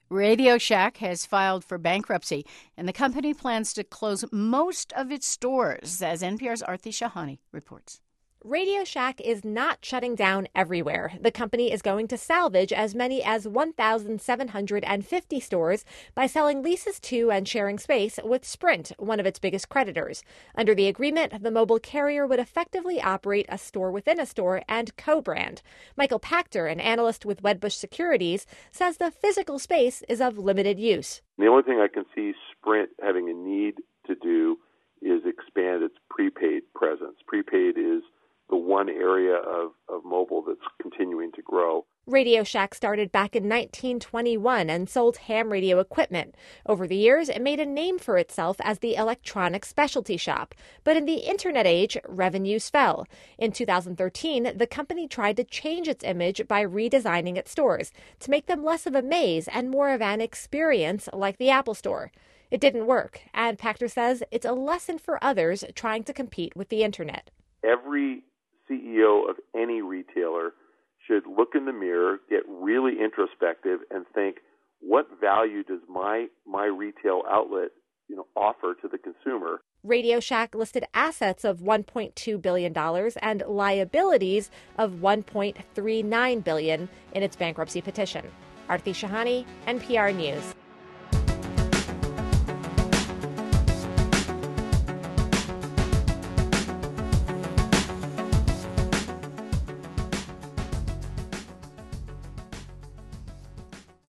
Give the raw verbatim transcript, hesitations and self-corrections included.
Radio Shack has filed for bankruptcy, and the company plans to close most of its stores, as N P R's Aarti Shahani reports. Radio Shack is not shutting down everywhere. The company is going to salvage as many as one thousand seven hundred fifty stores by selling leases to and sharing space with Sprint, one of its biggest creditors. Under the agreement, the mobile carrier would effectively operate a store within a store and co-brand. Michael Pachter, an analyst with Wedbush Securities, says the physical space is of limited use. The only thing I can see Sprint having a need to do is expand its prepaid presence. Prepaid is the one area of, of mobile that's continuing to grow. Radio Shack started back in nineteen twenty-one and sold ham radio equipment. Over the years, it made a name for itself as the electronic specialty shop. But in the internet age, revenues fell. In two thousand thirteen, the company tried to change its image by redesigning its stores to make them less of a maze and more of an experience like the Apple Store. It didn't work, and Pachter says it's a lesson for others trying to compete with the internet. Every C E O of any retailer should look in the mirror, get really introspective, and think, what value does my my retail outlet, you know, offer to the consumer? Radio Shack listed assets of one point two billion dollars and liabilities of one point three nine billion dollars in its bankruptcy petition. Aarti Shahani, N P R News.